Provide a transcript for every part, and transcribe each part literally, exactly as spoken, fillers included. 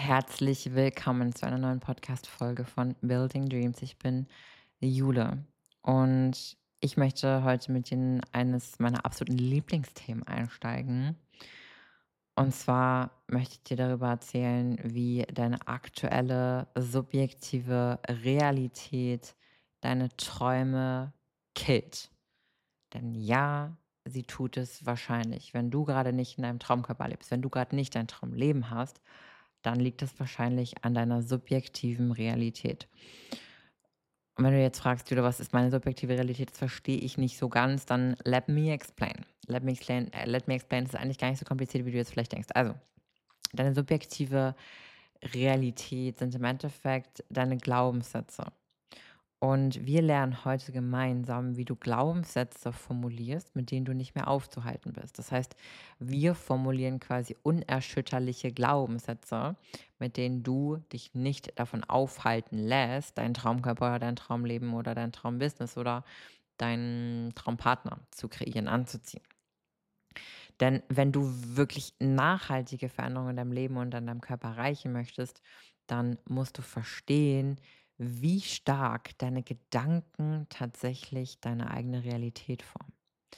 Herzlich willkommen zu einer neuen Podcast-Folge von Building Dreams. Ich bin Jule und ich möchte heute mit dir in eines meiner absoluten Lieblingsthemen einsteigen. Und zwar möchte ich dir darüber erzählen, wie deine aktuelle subjektive Realität deine Träume killt. Denn ja, sie tut es wahrscheinlich. Wenn du gerade nicht in deinem Traumkörper lebst, wenn du gerade nicht dein Traumleben hast, dann liegt es wahrscheinlich an deiner subjektiven Realität. Und wenn du jetzt fragst: „Julia, was ist meine subjektive Realität? Das verstehe ich nicht so ganz“, dann let me explain. Let me explain äh, let me explain ist eigentlich gar nicht so kompliziert, wie du jetzt vielleicht denkst. Also, deine subjektive Realität sind im Endeffekt deine Glaubenssätze. Und wir lernen heute gemeinsam, wie du Glaubenssätze formulierst, mit denen du nicht mehr aufzuhalten bist. Das heißt, wir formulieren quasi unerschütterliche Glaubenssätze, mit denen du dich nicht davon aufhalten lässt, deinen Traumkörper oder dein Traumleben oder dein Traumbusiness oder deinen Traumpartner zu kreieren, anzuziehen. Denn wenn du wirklich nachhaltige Veränderungen in deinem Leben und an deinem Körper erreichen möchtest, dann musst du verstehen, wie stark deine Gedanken tatsächlich deine eigene Realität formen.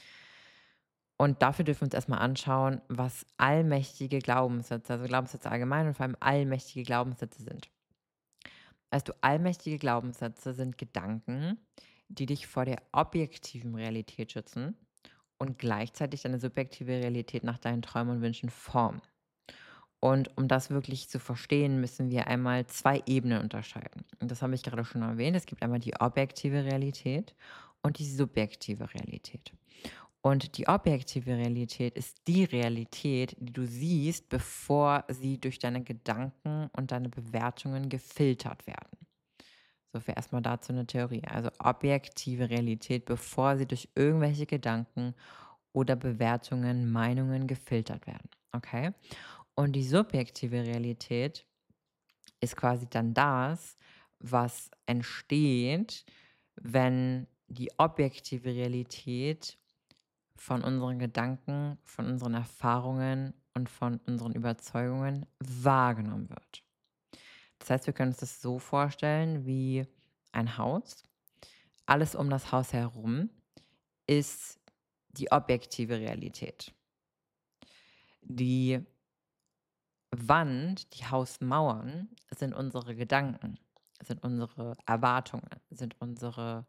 Und dafür dürfen wir uns erstmal anschauen, was allmächtige Glaubenssätze, also Glaubenssätze allgemein und vor allem allmächtige Glaubenssätze sind. Also allmächtige Glaubenssätze sind Gedanken, die dich vor der objektiven Realität schützen und gleichzeitig deine subjektive Realität nach deinen Träumen und Wünschen formen. Und um das wirklich zu verstehen, müssen wir einmal zwei Ebenen unterscheiden. Und das habe ich gerade schon erwähnt. Es gibt einmal die objektive Realität und die subjektive Realität. Und die objektive Realität ist die Realität, die du siehst, bevor sie durch deine Gedanken und deine Bewertungen gefiltert werden. So viel erstmal dazu eine Theorie. Also objektive Realität, bevor sie durch irgendwelche Gedanken oder Bewertungen, Meinungen gefiltert werden. Okay? Und die subjektive Realität ist quasi dann das, was entsteht, wenn die objektive Realität von unseren Gedanken, von unseren Erfahrungen und von unseren Überzeugungen wahrgenommen wird. Das heißt, wir können uns das so vorstellen wie ein Haus. Alles um das Haus herum ist die objektive Realität. Die Wand, die Hausmauern sind unsere Gedanken, sind unsere Erwartungen, sind unsere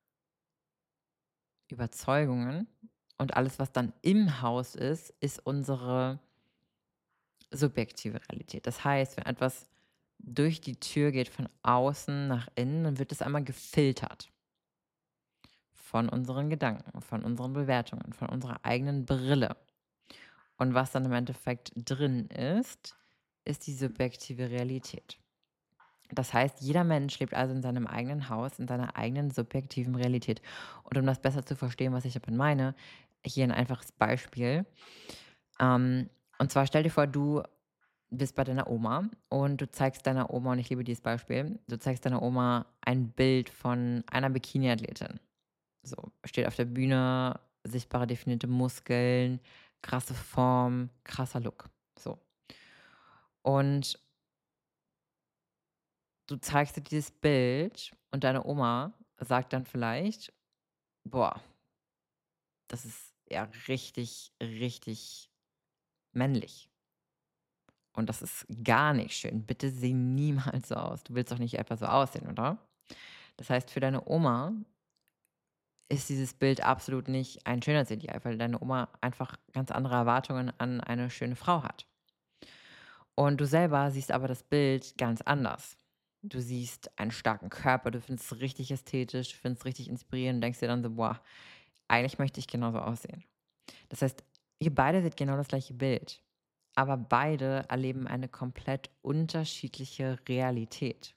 Überzeugungen und alles, was dann im Haus ist, ist unsere subjektive Realität. Das heißt, wenn etwas durch die Tür geht von außen nach innen, dann wird es einmal gefiltert von unseren Gedanken, von unseren Bewertungen, von unserer eigenen Brille. Und was dann im Endeffekt drin ist, ist die subjektive Realität. Das heißt, jeder Mensch lebt also in seinem eigenen Haus, in seiner eigenen subjektiven Realität. Und um das besser zu verstehen, was ich damit meine, hier ein einfaches Beispiel. Ähm, und zwar stell dir vor, du bist bei deiner Oma und du zeigst deiner Oma, und ich liebe dieses Beispiel, du zeigst deiner Oma ein Bild von einer Bikini-Athletin. So, steht auf der Bühne, sichtbare definierte Muskeln, krasse Form, krasser Look. So. Und du zeigst ihr dieses Bild und deine Oma sagt dann vielleicht: „Boah, das ist ja richtig, richtig männlich und das ist gar nicht schön. Bitte sieh niemals so aus. Du willst doch nicht etwa so aussehen, oder?“ Das heißt, für deine Oma ist dieses Bild absolut nicht ein Schönheitsideal, weil deine Oma einfach ganz andere Erwartungen an eine schöne Frau hat. Und du selber siehst aber das Bild ganz anders. Du siehst einen starken Körper, du findest es richtig ästhetisch, du findest es richtig inspirierend und denkst dir dann so: „Boah, eigentlich möchte ich genauso aussehen.“ Das heißt, ihr beide seht genau das gleiche Bild, aber beide erleben eine komplett unterschiedliche Realität.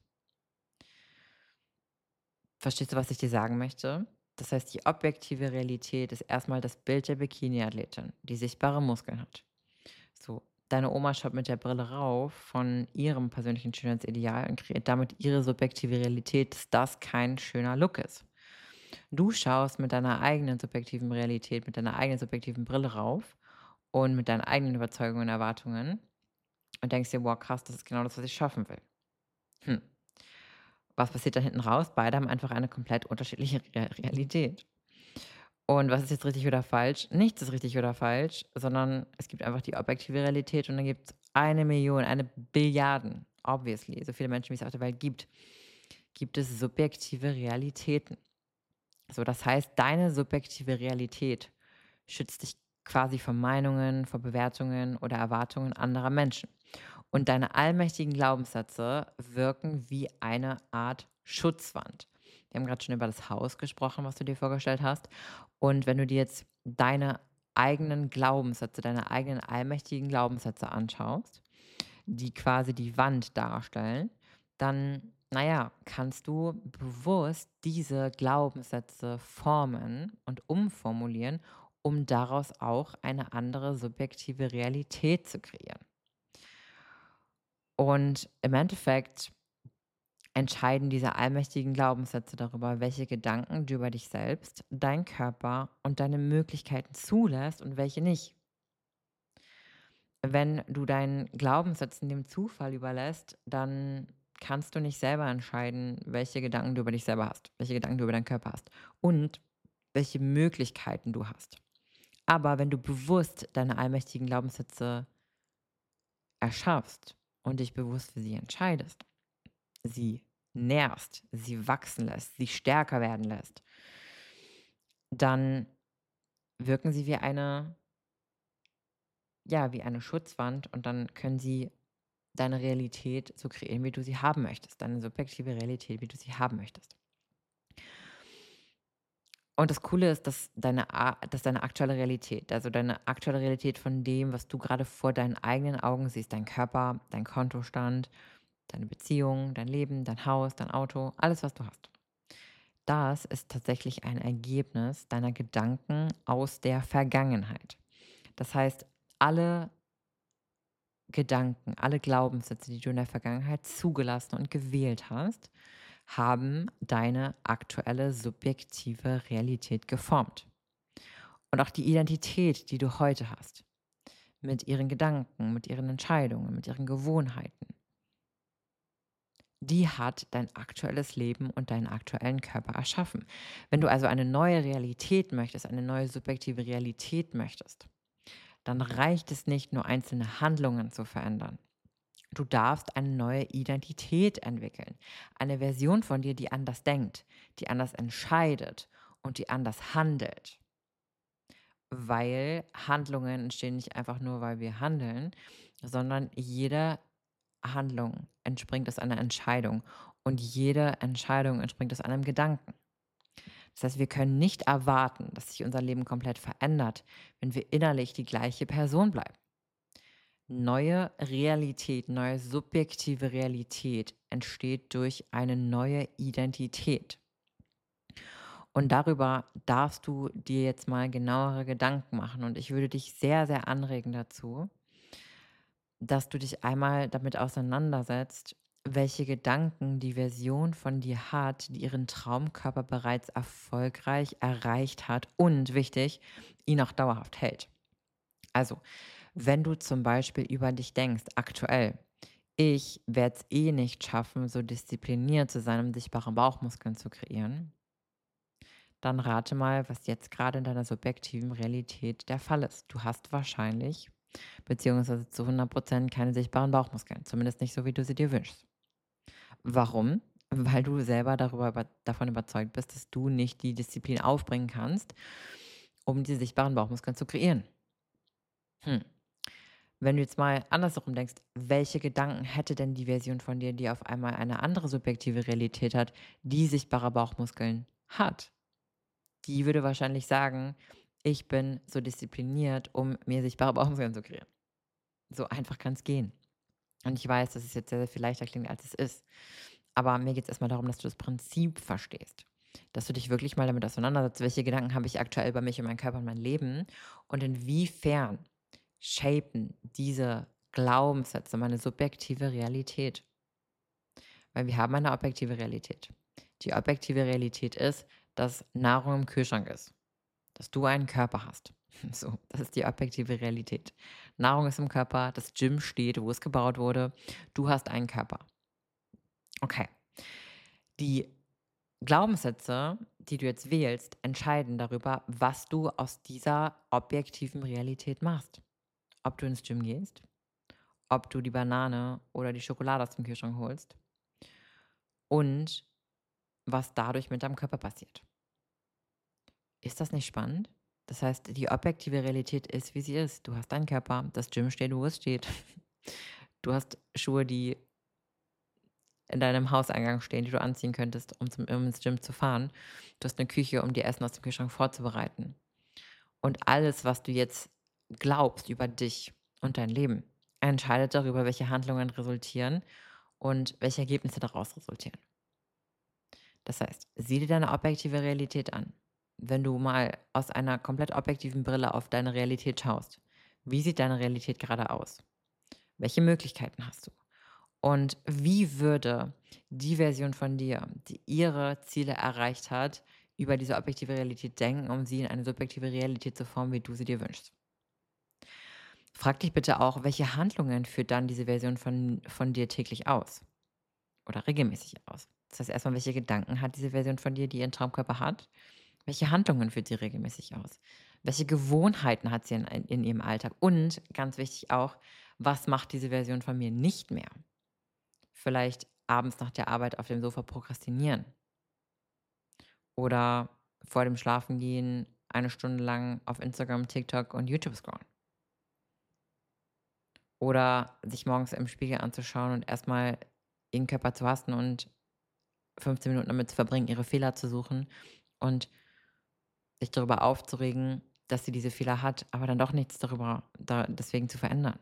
Verstehst du, was ich dir sagen möchte? Das heißt, die objektive Realität ist erstmal das Bild der Bikini-Athletin, die sichtbare Muskeln hat. So, deine Oma schaut mit der Brille rauf von ihrem persönlichen Schönheitsideal und kreiert damit ihre subjektive Realität, dass das kein schöner Look ist. Du schaust mit deiner eigenen subjektiven Realität, mit deiner eigenen subjektiven Brille rauf und mit deinen eigenen Überzeugungen und Erwartungen und denkst dir: „Wow, krass, das ist genau das, was ich schaffen will." Hm, was passiert da hinten raus? Beide haben einfach eine komplett unterschiedliche Rea Realität. Und was ist jetzt richtig oder falsch? Nichts ist richtig oder falsch, sondern es gibt einfach die objektive Realität und dann gibt's eine Million, eine Billiarden, obviously, so viele Menschen, wie es auf der Welt gibt, gibt es subjektive Realitäten. So, das heißt, deine subjektive Realität schützt dich quasi vor Meinungen, vor Bewertungen oder Erwartungen anderer Menschen. Und deine allmächtigen Glaubenssätze wirken wie eine Art Schutzwand. Wir haben gerade schon über das Haus gesprochen, was du dir vorgestellt hast. Und wenn du dir jetzt deine eigenen Glaubenssätze, deine eigenen allmächtigen Glaubenssätze anschaust, die quasi die Wand darstellen, dann, naja, kannst du bewusst diese Glaubenssätze formen und umformulieren, um daraus auch eine andere subjektive Realität zu kreieren. Und im Endeffekt entscheiden diese allmächtigen Glaubenssätze darüber, welche Gedanken du über dich selbst, deinen Körper und deine Möglichkeiten zulässt und welche nicht. Wenn du deinen Glaubenssätzen dem Zufall überlässt, dann kannst du nicht selber entscheiden, welche Gedanken du über dich selber hast, welche Gedanken du über deinen Körper hast und welche Möglichkeiten du hast. Aber wenn du bewusst deine allmächtigen Glaubenssätze erschaffst und dich bewusst für sie entscheidest, sie nährst, sie wachsen lässt, sie stärker werden lässt, dann wirken sie wie eine, ja, wie eine Schutzwand und dann können sie deine Realität so kreieren, wie du sie haben möchtest, deine subjektive Realität, wie du sie haben möchtest. Und das Coole ist, dass deine a dass deine aktuelle Realität, also deine aktuelle Realität von dem, was du gerade vor deinen eigenen Augen siehst, dein Körper, dein Kontostand, deine Beziehung, dein Leben, dein Haus, dein Auto, alles, was du hast. Das ist tatsächlich ein Ergebnis deiner Gedanken aus der Vergangenheit. Das heißt, alle Gedanken, alle Glaubenssätze, die du in der Vergangenheit zugelassen und gewählt hast, haben deine aktuelle subjektive Realität geformt. Und auch die Identität, die du heute hast, mit ihren Gedanken, mit ihren Entscheidungen, mit ihren Gewohnheiten, die hat dein aktuelles Leben und deinen aktuellen Körper erschaffen. Wenn du also eine neue Realität möchtest, eine neue subjektive Realität möchtest, dann reicht es nicht, nur einzelne Handlungen zu verändern. Du darfst eine neue Identität entwickeln. Eine Version von dir, die anders denkt, die anders entscheidet und die anders handelt. Weil Handlungen entstehen nicht einfach nur, weil wir handeln, sondern jede Handlung entspringt aus einer Entscheidung und jede Entscheidung entspringt aus einem Gedanken. Das heißt, wir können nicht erwarten, dass sich unser Leben komplett verändert, wenn wir innerlich die gleiche Person bleiben. Neue Realität, neue subjektive Realität entsteht durch eine neue Identität. Und darüber darfst du dir jetzt mal genauere Gedanken machen. Und ich würde dich sehr, sehr anregen dazu, dass du dich einmal damit auseinandersetzt, welche Gedanken die Version von dir hat, die ihren Traumkörper bereits erfolgreich erreicht hat und, wichtig, ihn auch dauerhaft hält. Also, wenn du zum Beispiel über dich denkst, aktuell, ich werde es eh nicht schaffen, so diszipliniert zu sein, um sichtbare Bauchmuskeln zu kreieren, dann rate mal, was jetzt gerade in deiner subjektiven Realität der Fall ist. Du hast wahrscheinlich, beziehungsweise zu hundert Prozent keine sichtbaren Bauchmuskeln, zumindest nicht so, wie du sie dir wünschst. Warum? Weil du selber darüber über, davon überzeugt bist, dass du nicht die Disziplin aufbringen kannst, um die sichtbaren Bauchmuskeln zu kreieren. Hm. Wenn du jetzt mal andersherum denkst, welche Gedanken hätte denn die Version von dir, die auf einmal eine andere subjektive Realität hat, die sichtbare Bauchmuskeln hat? Die würde wahrscheinlich sagen: „Ich bin so diszipliniert, um mir sichtbare Bauchmuskeln zu kreieren." So einfach kann es gehen. Und ich weiß, dass es jetzt sehr, sehr viel leichter klingt, als es ist. Aber mir geht es erstmal darum, dass du das Prinzip verstehst. Dass du dich wirklich mal damit auseinandersetzt, welche Gedanken habe ich aktuell über mich und meinen Körper und mein Leben und inwiefern shapen diese Glaubenssätze meine subjektive Realität. Weil wir haben eine objektive Realität. Die objektive Realität ist, dass Nahrung im Kühlschrank ist, dass du einen Körper hast. So, das ist die objektive Realität. Nahrung ist im Körper, das Gym steht, wo es gebaut wurde. Du hast einen Körper. Okay. Die Glaubenssätze, die du jetzt wählst, entscheiden darüber, was du aus dieser objektiven Realität machst. Ob du ins Gym gehst, ob du die Banane oder die Schokolade aus dem Kühlschrank holst und was dadurch mit deinem Körper passiert. Ist das nicht spannend? Das heißt, die objektive Realität ist, wie sie ist. Du hast deinen Körper, das Gym steht, wo es steht. Du hast Schuhe, die in deinem Hauseingang stehen, die du anziehen könntest, um zum um ins Gym zu fahren. Du hast eine Küche, um dir Essen aus dem Kühlschrank vorzubereiten. Und alles, was du jetzt glaubst über dich und dein Leben, entscheidet darüber, welche Handlungen resultieren und welche Ergebnisse daraus resultieren. Das heißt, sieh dir deine objektive Realität an. Wenn du mal aus einer komplett objektiven Brille auf deine Realität schaust, wie sieht deine Realität gerade aus? Welche Möglichkeiten hast du? Und wie würde die Version von dir, die ihre Ziele erreicht hat, über diese objektive Realität denken, um sie in eine subjektive Realität zu formen, wie du sie dir wünschst? Frag dich bitte auch, welche Handlungen führt dann diese Version von, von dir täglich aus oder regelmäßig aus? Das heißt erstmal, welche Gedanken hat diese Version von dir, die ihren Traumkörper hat? Welche Handlungen führt sie regelmäßig aus? Welche Gewohnheiten hat sie in, in ihrem Alltag? Und ganz wichtig auch, was macht diese Version von mir nicht mehr? Vielleicht abends nach der Arbeit auf dem Sofa prokrastinieren oder vor dem Schlafengehen eine Stunde lang auf Instagram, TikTok und YouTube scrollen. Oder sich morgens im Spiegel anzuschauen und erstmal ihren Körper zu hassen und fünfzehn Minuten damit zu verbringen, ihre Fehler zu suchen und sich darüber aufzuregen, dass sie diese Fehler hat, aber dann doch nichts darüber da deswegen zu verändern.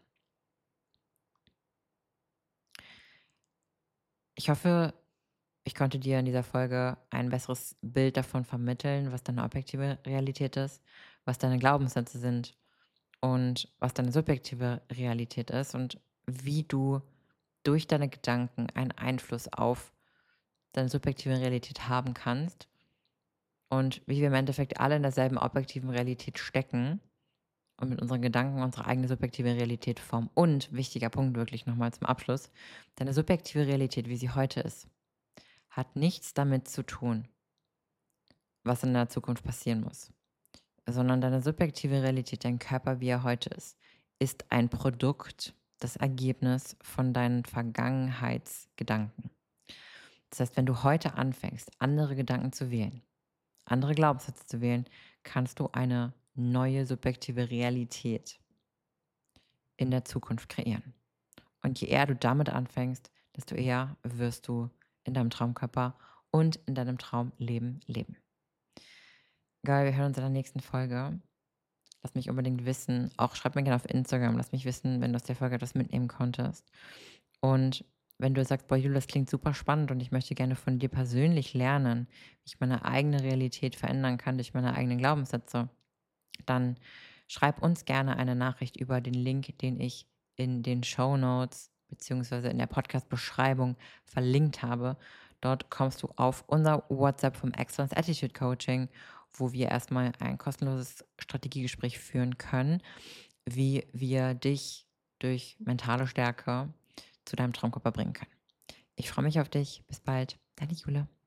Ich hoffe, ich konnte dir in dieser Folge ein besseres Bild davon vermitteln, was deine objektive Realität ist, was deine Glaubenssätze sind und was deine subjektive Realität ist und wie du durch deine Gedanken einen Einfluss auf deine subjektive Realität haben kannst und wie wir im Endeffekt alle in derselben objektiven Realität stecken und mit unseren Gedanken unsere eigene subjektive Realität formen. Und wichtiger Punkt wirklich nochmal zum Abschluss, deine subjektive Realität, wie sie heute ist, hat nichts damit zu tun, was in der Zukunft passieren muss, sondern deine subjektive Realität, dein Körper, wie er heute ist, ist ein Produkt, das Ergebnis von deinen Vergangenheitsgedanken. Das heißt, wenn du heute anfängst, andere Gedanken zu wählen, andere Glaubenssätze zu wählen, kannst du eine neue subjektive Realität in der Zukunft kreieren. Und je eher du damit anfängst, desto eher wirst du in deinem Traumkörper und in deinem Traumleben leben. Geil, wir hören uns in der nächsten Folge. Lass mich unbedingt wissen, auch schreib mir gerne auf Instagram, lass mich wissen, wenn du aus der Folge etwas mitnehmen konntest. Und wenn du sagst, boah, Julia, das klingt super spannend und ich möchte gerne von dir persönlich lernen, wie ich meine eigene Realität verändern kann durch meine eigenen Glaubenssätze, dann schreib uns gerne eine Nachricht über den Link, den ich in den Show Notes beziehungsweise in der Podcast-Beschreibung verlinkt habe. Dort kommst du auf unser WhatsApp vom Excellence Attitude Coaching, wo wir erstmal ein kostenloses Strategiegespräch führen können, wie wir dich durch mentale Stärke zu deinem Traumkörper bringen können. Ich freue mich auf dich. Bis bald. Deine Jule.